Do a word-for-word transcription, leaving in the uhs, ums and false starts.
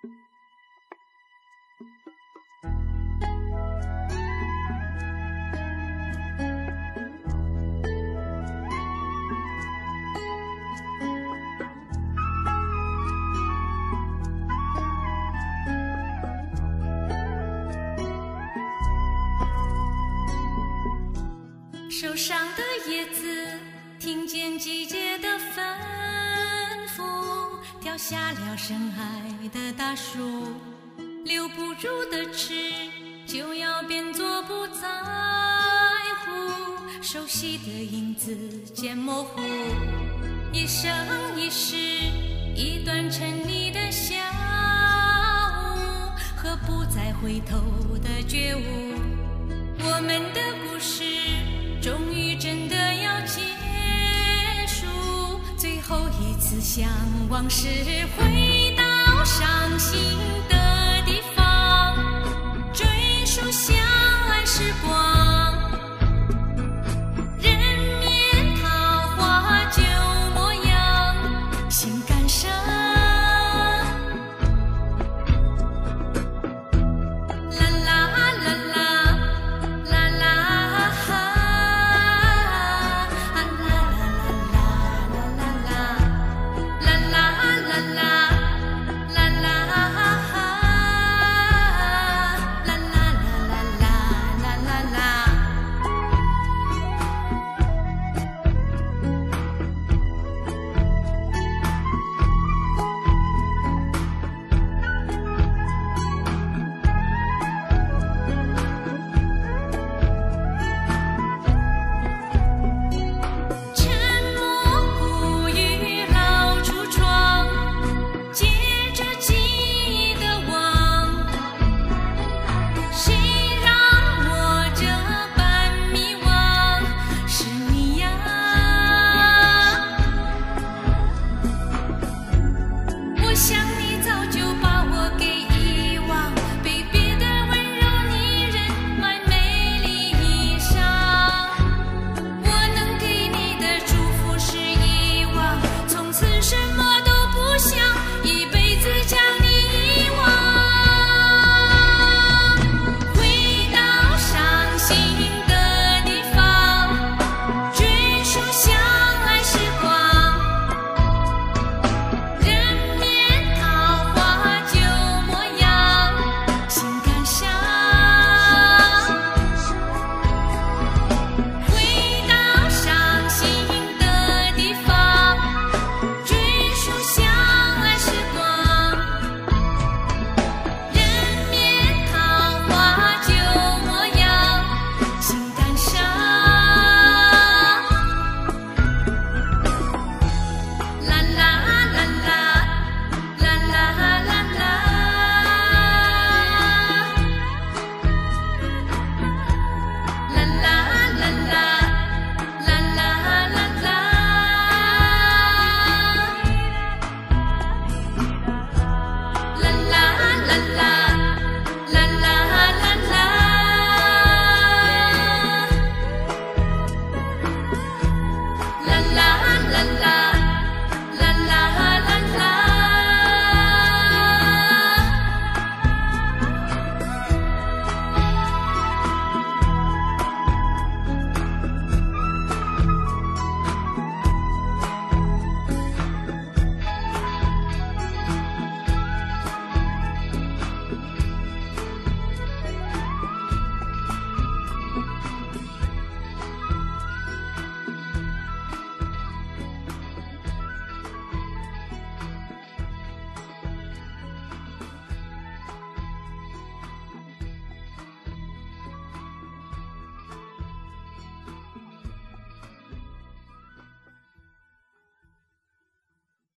树上的叶子听见季节的吩咐，掉下了深爱的大树，留不住的痴就要变作不在乎，熟悉的影子渐模糊，一生一世一段沉溺的下午和不再回头的觉悟，我们的故事终于真的要结束，最后一次向往事回到伤心的地方，追溯相爱时光，人面桃花旧模样，心肝生